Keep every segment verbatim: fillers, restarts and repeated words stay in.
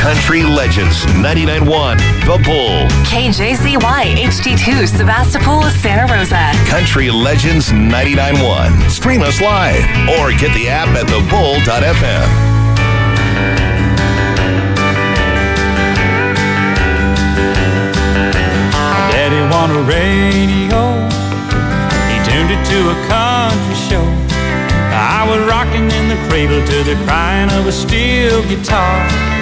Country Legends ninety-nine point one, The Bull. K J Z Y H D two, Sebastopol, Santa Rosa. Country Legends ninety-nine point one. Stream us live or get the app at the bull dot f m. Daddy won a radio. He tuned it to a country show. I was rocking in the cradle to the crying of a steel guitar.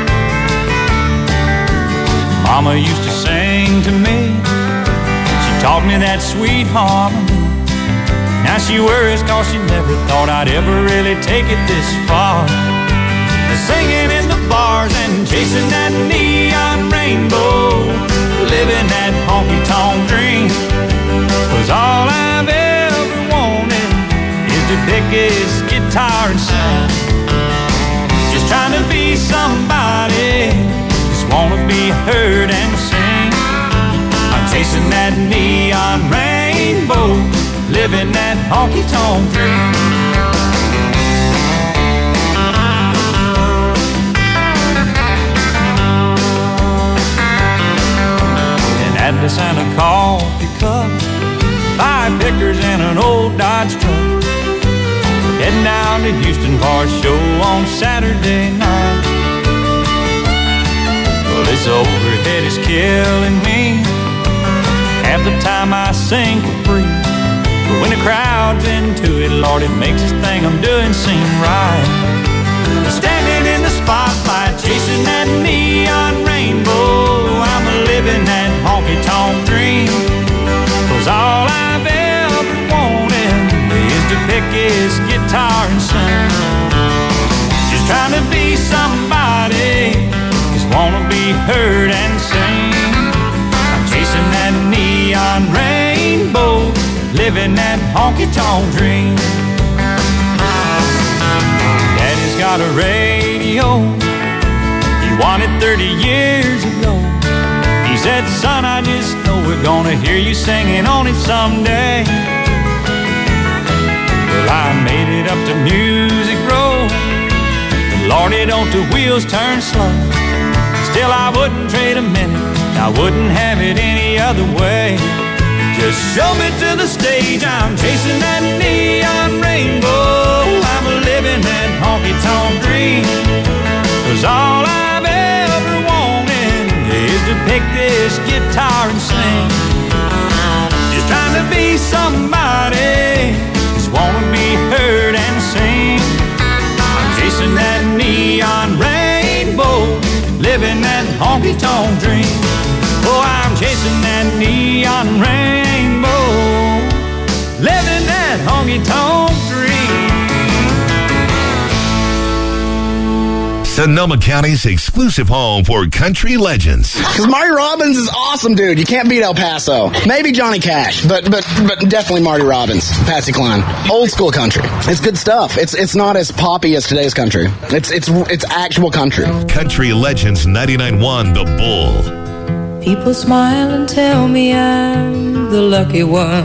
Mama used to sing to me. She taught me that sweet harmony. Now she worries cause she never thought I'd ever really take it this far. Singing in the bars and chasing that neon rainbow, living that honky-tonk dream. Was all I've ever wanted is to pick his guitar and sing. Just trying to be somebody, just wanna be heard and sing. I'm chasing that neon rainbow, living that honky-tonk dream. Atlas and a coffee cup, five pickers and an old Dodge truck. Heading down to Houston for a show on Saturday night. Well, this overhead is killing me. Half the time I sing for free, but when the crowd's into it, Lord, it makes this thing I'm doing seem right. Standing in the spotlight, chasing that neon rainbow, I'm living that honky-tonk dream. Cause all I've ever wanted is to pick his guitar and sing. Just trying to be somebody, just wanna be heard and sing. I'm chasing that neon rainbow, living that honky-tonk dream. Daddy's got a radio, he won it thirty years ago. He said, son, I just know we're gonna hear you singing on it someday. Well, I made it up to Music Row. Lordy, don't the wheels turn slow. Still, I wouldn't trade a minute, I wouldn't have it any other way. Just show me to the stage, I'm chasing that neon rainbow. I'm living that honky-tonk dream. Cause all I've ever wanted is to pick this guitar and sing. Just trying to be somebody, just wanna be heard and sing. I'm chasing that neon rainbow, living that honky-tonk dream. Oh, I'm chasing that neon rainbow, living that honky-tonk dream. Sonoma County's exclusive home for country legends. Because Marty Robbins is awesome, dude. You can't beat El Paso. Maybe Johnny Cash, but but but definitely Marty Robbins, Patsy Cline. Old school country. It's good stuff. It's it's not as poppy as today's country. It's it's it's actual country. Country Legends ninety-nine point one, The Bull. People smile and tell me I'm the lucky one,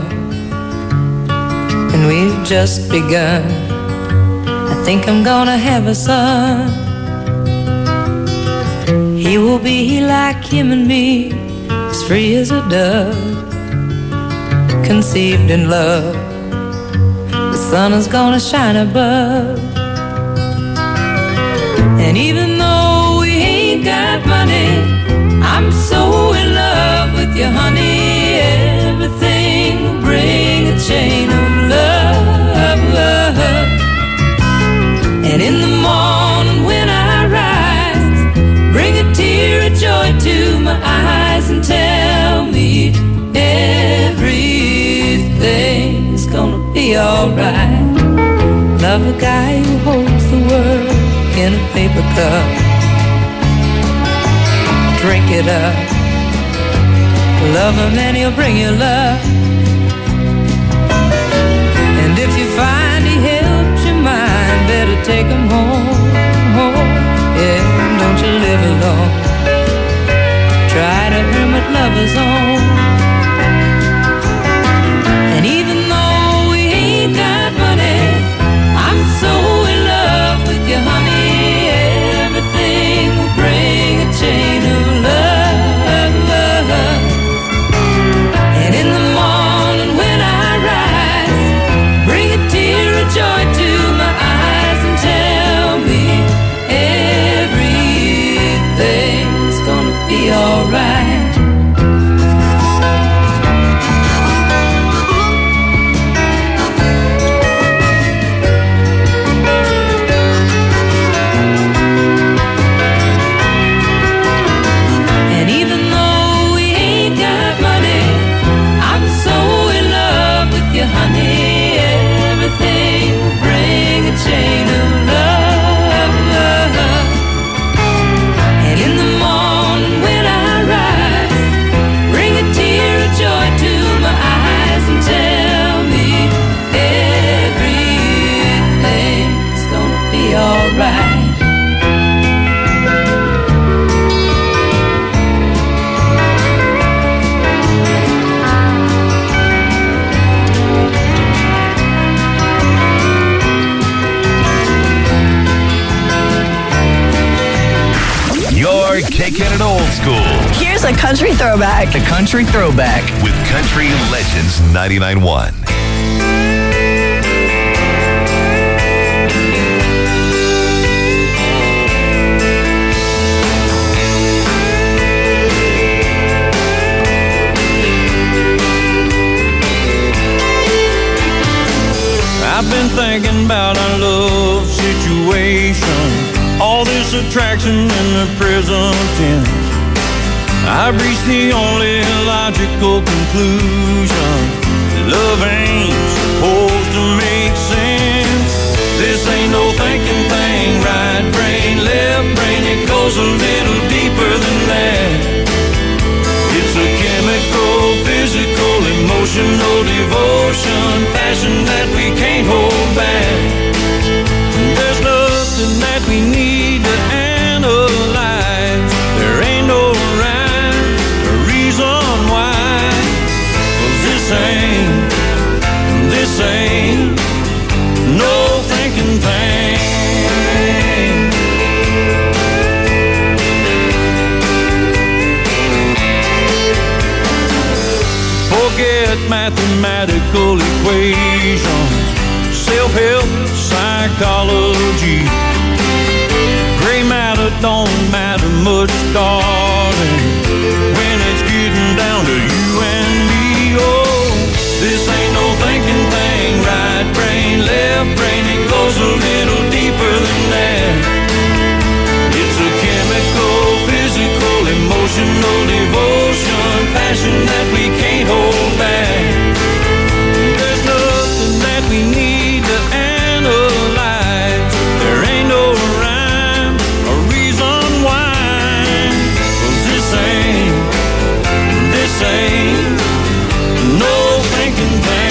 and we've just begun. I think I'm gonna have a son. He will be like him and me, as free as a dove, conceived in love. The sun is gonna shine above. And even though we ain't got money, I'm so in love with you, honey. Everything will bring a chain of love, love. And in the morning when I rise, bring a tear of joy to my eyes and tell me everything is gonna be alright. Love a guy who holds the world in a paper cup. Drink it up. Love him and he'll bring you love. And if you find he helps your mind, better take him home, home. Yeah, don't you live alone. Try to earn what lovers own. And even though we ain't got money, I'm so in love with you, honey. Everything will bring a school. Here's a country throwback. The country throwback. With Country Legends ninety-nine point one. I've been thinking about our love situation, all this attraction in the present tense. I've reached the only logical conclusion: love ain't supposed to make sense. This ain't no thinking thing, right brain, left brain, it goes a little deeper than that. It's a chemical, physical, emotional devotion, passion that we can't hold back. There's nothing that we need to analyze. There ain't no rhyme or reason why. 'Cause this ain't, this ain't no thinking thing. Forget mathematical equations, self-help, psychology. Gray matter don't matter much, darling, when it's getting down to you and me. Oh, this ain't no thinking thing, right brain, left brain, it goes a little deeper than that. It's a chemical, physical, emotional devotion, passion that we can't hold back. There's nothing that we need to analyze. There ain't no rhyme or reason why. 'Cause this ain't, this ain't no thinking thing.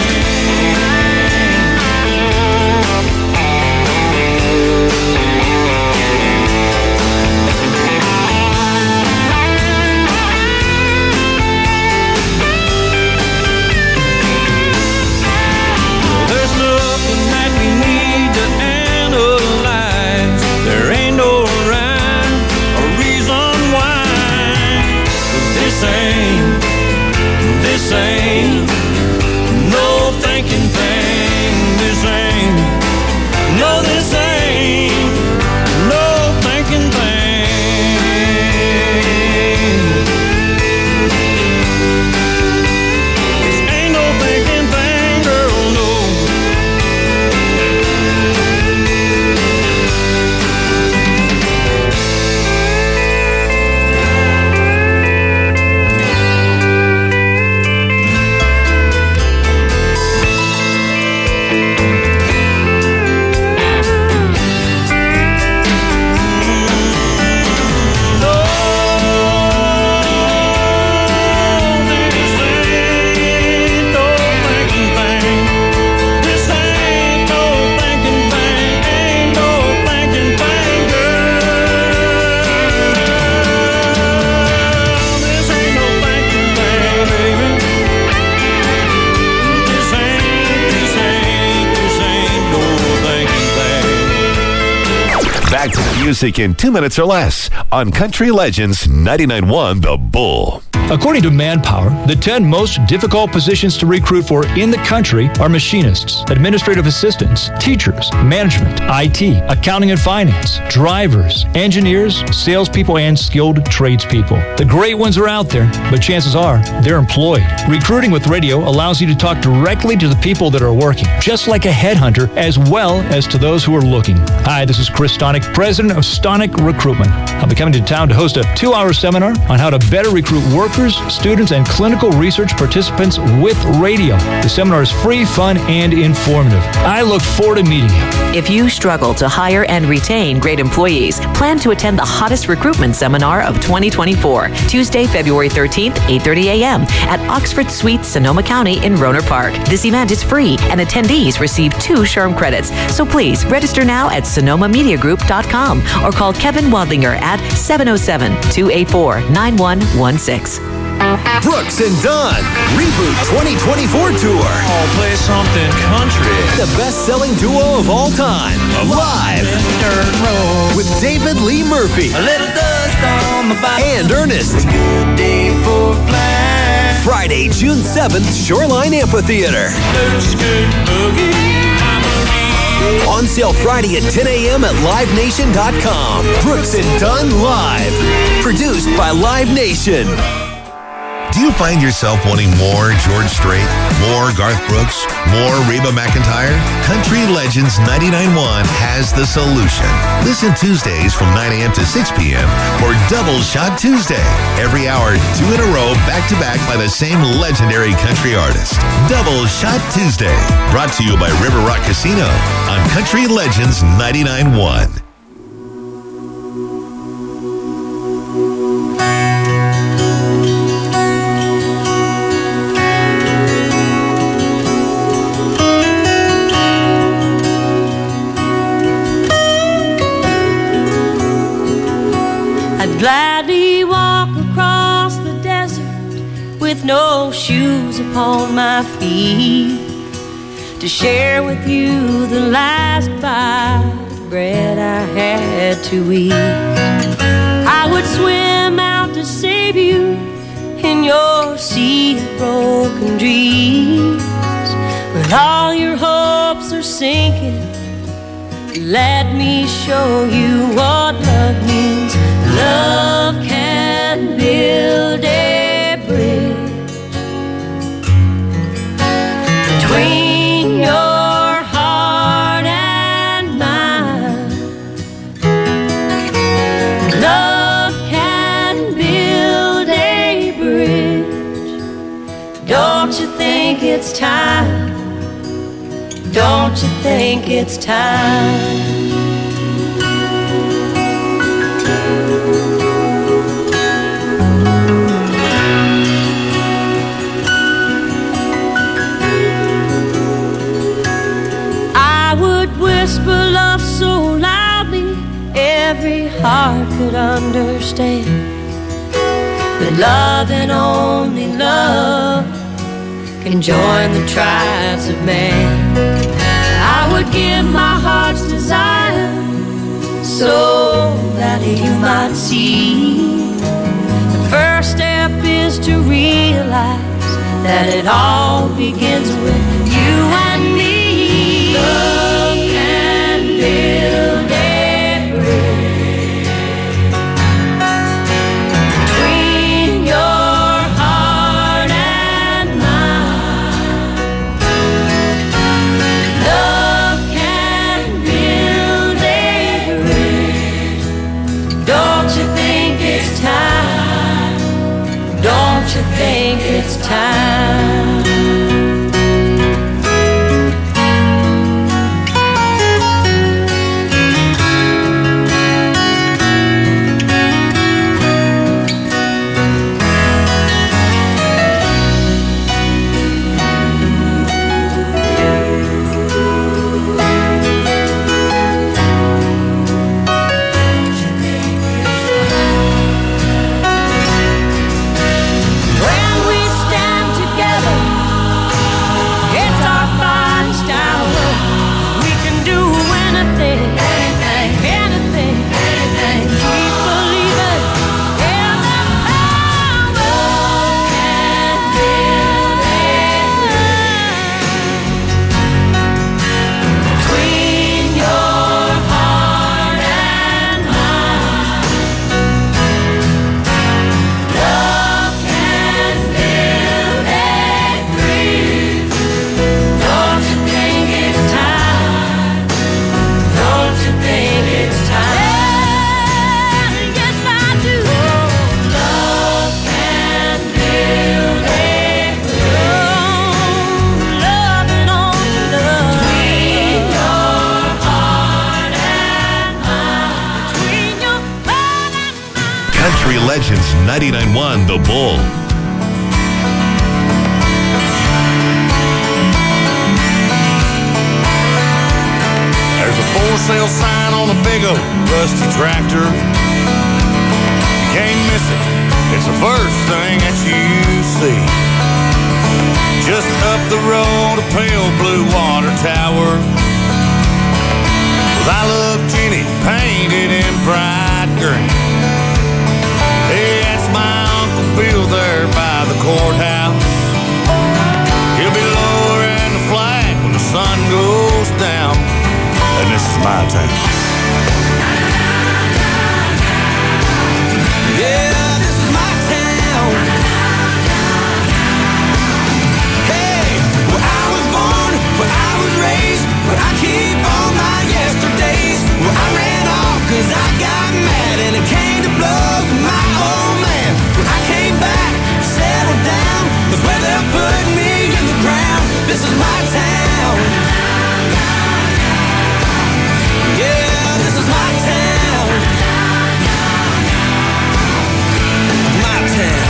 This ain't no thinking thing. This ain't, no, this ain't no thinking thing. This ain't no thinking thing, girl, no. Back to the music in two minutes or less on Country Legends ninety-nine point one The Bull. According to Manpower, the ten most difficult positions to recruit for in the country are machinists, administrative assistants, teachers, management, I T, accounting and finance, drivers, engineers, salespeople, and skilled tradespeople. The great ones are out there, but chances are they're employed. Recruiting with radio allows you to talk directly to the people that are working, just like a headhunter, as well as to those who are looking. Hi, this is Chris Stonick, president of Stonick Recruitment. I'll be coming to town to host a two-hour seminar on how to better recruit workers, students, and clinical research participants with radio. The seminar is free, fun, and informative. I look forward to meeting you. If you struggle to hire and retain great employees, plan to attend the hottest recruitment seminar of twenty twenty-four, Tuesday, February thirteenth, eight thirty a.m. at Oxford Suites, Sonoma County in Rohnert Park. This event is free, and attendees receive two SHRM credits. So please register now at sonoma media group dot com or call Kevin Wadlinger at seven oh seven, two eight four, nine one one six. Brooks and Dunn Reboot twenty twenty-four Tour. Oh, play something country. The best-selling duo of all time. Live. Dirt road. With David Lee Murphy. A little dust on the bottom. And Ernest. Good day for flying. Friday, June seventh, Shoreline Amphitheater. Loose good boogie. On sale Friday at ten a.m. at live nation dot com. Brooks and Dunn Live. Produced by Live Nation. Do you find yourself wanting more George Strait, more Garth Brooks, more Reba McEntire? Country Legends ninety-nine point one has the solution. Listen Tuesdays from nine a.m. to six p.m. for Double Shot Tuesday. Every hour, two in a row, back-to-back by the same legendary country artist. Double Shot Tuesday. Brought to you by River Rock Casino on Country Legends ninety-nine point one. Gladly walk across the desert with no shoes upon my feet to share with you the last bite of bread I had to eat. I would swim out to save you in your sea of broken dreams. When all your hopes are sinking, let me show you what love means. Love can build a bridge between your heart and mine. Love can build a bridge. Don't you think it's time? Don't you think it's time? Whisper love so loudly every heart could understand that love and only love can join the tribes of man. I would give my heart's desire so that you might see. The first step is to realize that it all begins with you and me. Love build a bridge between your heart and mine. Love can build a bridge. Don't you think it's time? Don't you think it's time? Legends ninety-nine point one The Bull. There's a for sale sign on a big old rusty tractor. You can't miss it. It's it's the first thing that you see. Just up the road, a pale blue water tower with I Love Jenny painted in bright green. Hey, that's my Uncle Bill there by the courthouse. He'll be lowering the flag when the sun goes down. And this is my town. Yeah, this is my town. Hey, where I was born, where I was raised, where I keep all my yesterdays, where I ran off cause I got mad and it came to blows with my old man. When I came back, settled down, that's where they'll put me in the ground. This is my town. Yeah, this is my town. My town.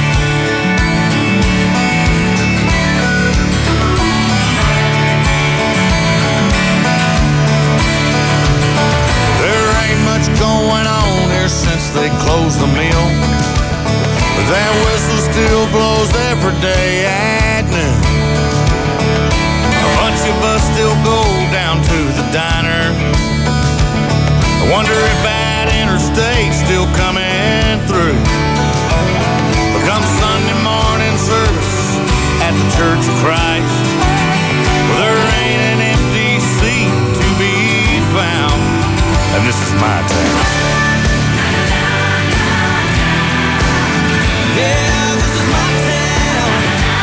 There ain't much going on here since they closed the mill, but that whistle still blows every day at noon. A bunch of us still go down to the diner. I wonder if that interstate's still coming through. But come Sunday morning service at the Church of Christ, well, there ain't an empty seat to be found. And this is my town. Yeah, this is my town.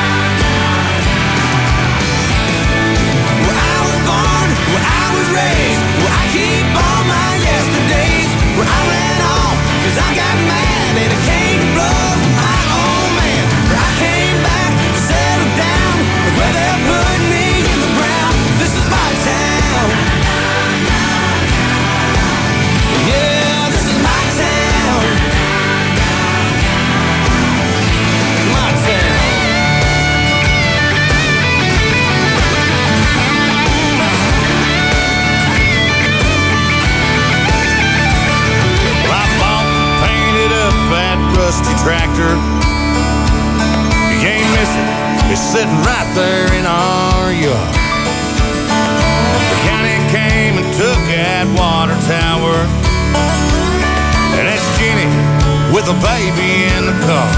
Where I was born, where I was raised, where I keep all my yesterdays, where I ran off cause I got mad and it came to blows with my old man. Where I came back, settled down, that's where they'll put me in the ground. This is my town. Yeah, this is my town. My town. Well, I bought and painted up that rusty tractor. You can't miss it. It's sitting right there in our yard. The county came and took that water tower, and that's Jenny with a baby in the car.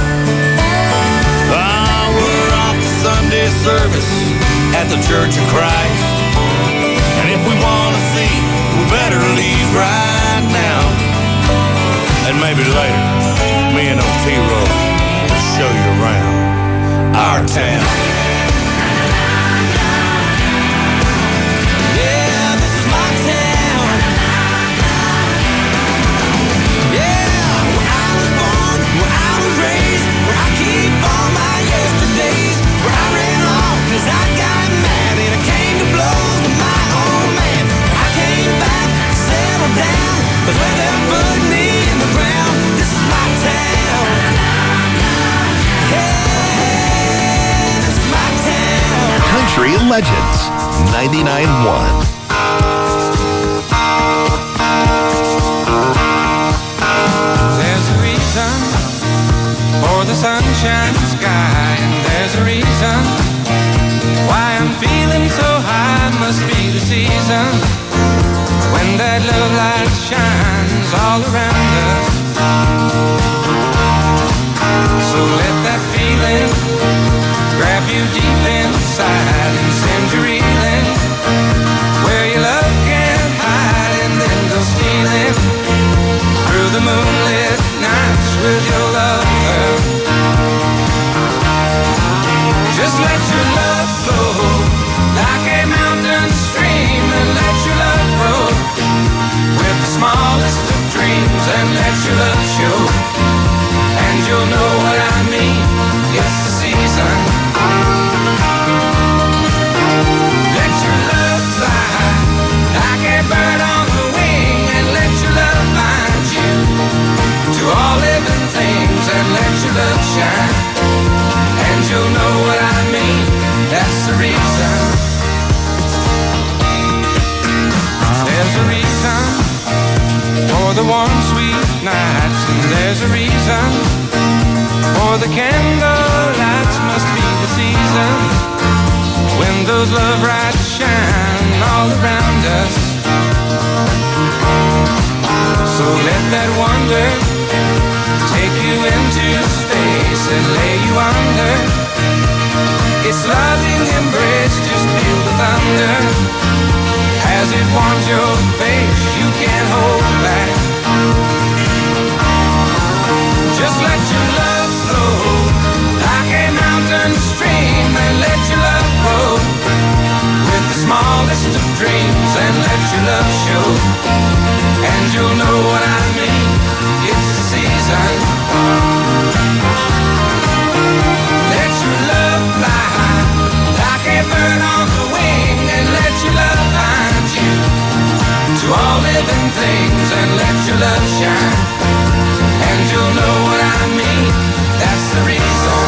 Ah, we're off to Sunday service at the Church of Christ, and if we want to see, we better leave right now. And maybe later, me and Otero will show you around our town. Yeah, this is my town. Yeah, where I was born, where I was raised, where I keep all my yesterdays, where I ran off cause I got mad and it came to blows with my old man. I came back, settled down, that's where they put me in the ground. This is my town. Hey, this is my town. Country Legends ninety-nine point one. There's a reason for the sunshine sky, and there's a reason why I'm feeling so high. Must be the season when that love light shines all around us. So let that feeling grab you deep inside and send you reeling where your love can't hide, and then go stealing through the moonlit nights with your lover. Just let your love flow like a mountain stream, and let your love grow with the smallest of dreams. those love lights shine all around us. So let that wonder take you into space and lay you under. Its loving embrace, just feel the thunder. As it warms your face, you can't hold back. Just let your love flow like a mountain stream, and let your love grow with the smallest of dreams, and let your love show. And you'll know what I mean, it's the season. Let your love fly high like a bird on the wing, and let your love find you to all living things, and let your love shine. And you'll know what I mean, that's the reason.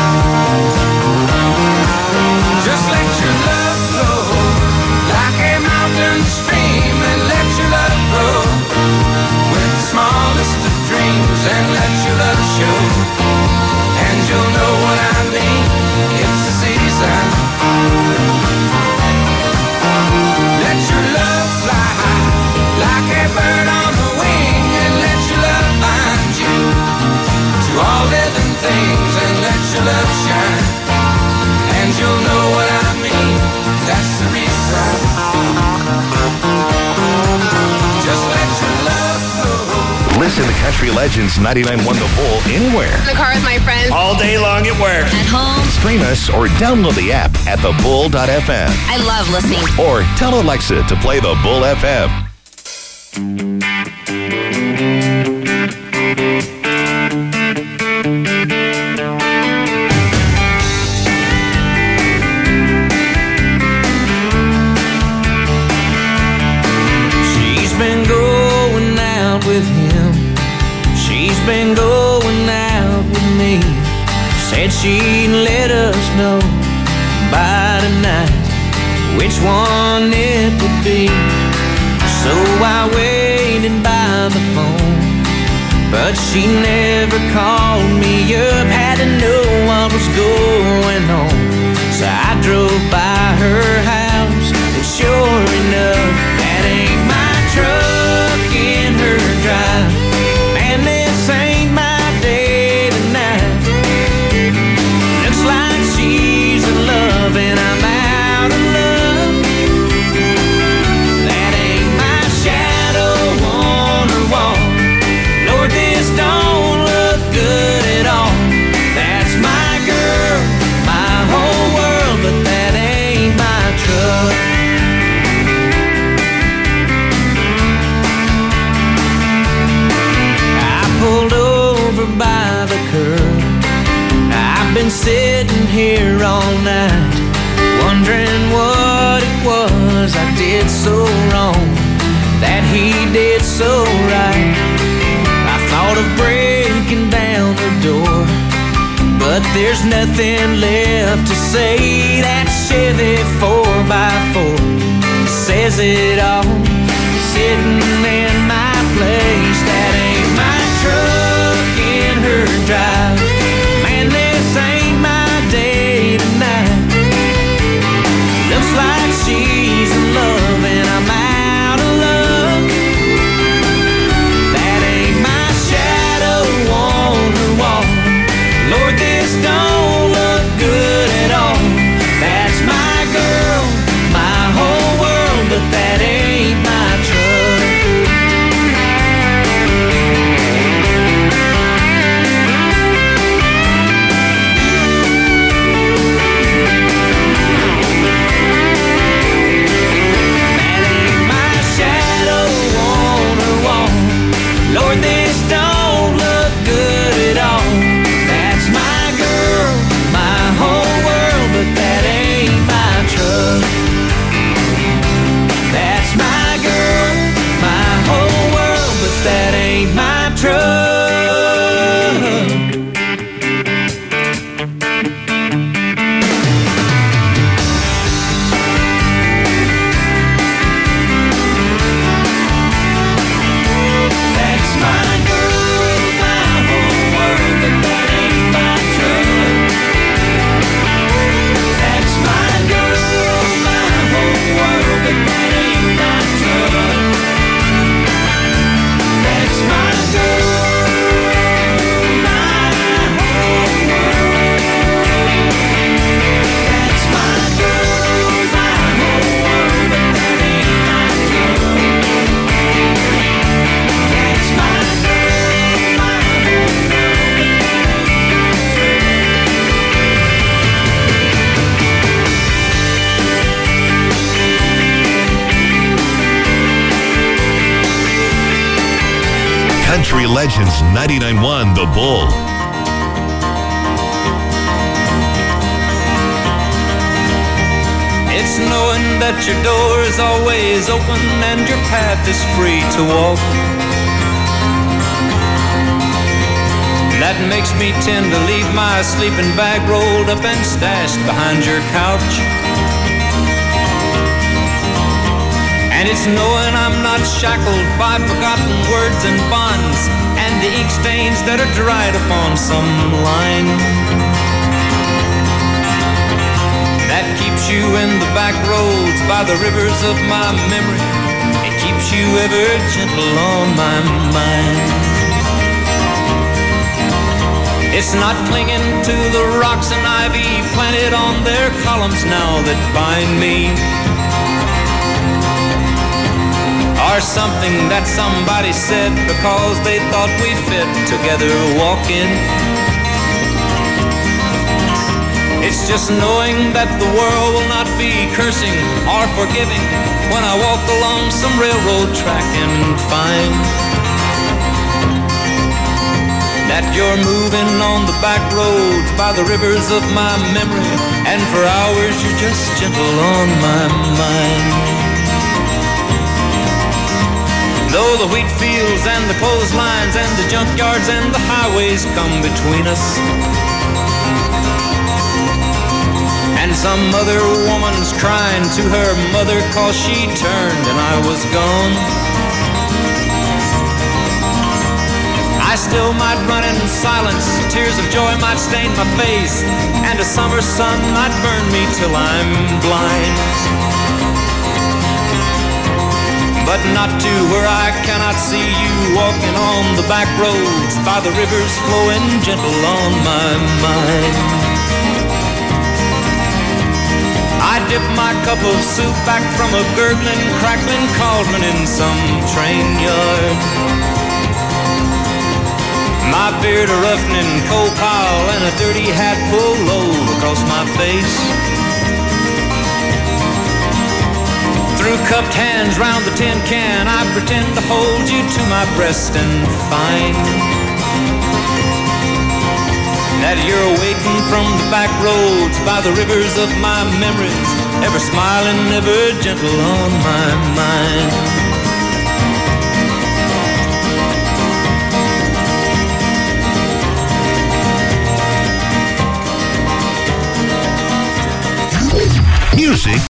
Just let your love flow like a mountain stream, and let your love grow with the smallest of dreams, and let your love show. And you'll know what I mean, it's the season. Let your love fly high like a bird on the wing, and let your love find you to all living things, and let your love shine. And you'll know what I mean, that's the reason. Just let your love flow. Listen to Country Legends ninety-nine point one The Bull anywhere. In the car with my friends. All day long at work. At home. Stream us or download the app at the bull dot f m. I love listening. Or tell Alexa to play the Bull F M. She's been going out with him. She's been going out with me. Said she'd let us know by tonight which one it would be. So I waited by the phone, but she never called me up. Had to know what was going on, so I drove by her house, and sure enough, that ain't my truck in her drive. Man, this ain't my day tonight. Looks like she's in love and I'm out of love. That ain't my shadow on her wall. Lord, this don't look good at all. That's my girl, my whole world, but that ain't my truck. I pulled over by the curb. I've been sitting here all night, wondering what it was I did so wrong, that he did so right. I thought of breaking down the door, but there's nothing left to say. That Chevy four by four says it all, sitting in my place. That ain't my truck in her drive. Man, this ain't my day tonight. Looks like she's in love and I'm out of love. That ain't my shadow on her wall. Lord, this don't look good at all. That's my girl, my whole world, but that ain't my truck. Legends ninety-nine point one The Bull. It's knowing that your door is always open and your path is free to walk. That makes me tend to leave my sleeping bag rolled up and stashed behind your couch. And it's knowing I'm not shackled by forgotten words and bonds and the ink stains that are dried upon some line. That keeps you in the back roads by the rivers of my memory. It keeps you ever gentle on my mind. It's not clinging to the rocks and ivy planted on their columns now that bind me, or something that somebody said because they thought we fit together walking. It's just knowing that the world will not be cursing or forgiving when I walk along some railroad track and find that you're moving on the back roads by the rivers of my memory, and for hours you're just gentle on my mind. Though the wheat fields and the clotheslines and the junkyards and the highways come between us, and some other woman's crying to her mother 'cause she turned and I was gone, I still might run in silence, tears of joy might stain my face, and a summer sun might burn me till I'm blind. But not to where I cannot see you walking on the back roads by the rivers flowing gentle on my mind. I dip my cup of soup back from a gurgling, crackling cauldron in some train yard. My beard a roughening coal pile and a dirty hat pulled low across my face. Through cupped hands round the tin can, I pretend to hold you to my breast and find that you're waiting from the back roads by the rivers of my memories, ever smiling, ever gentle on my mind. Music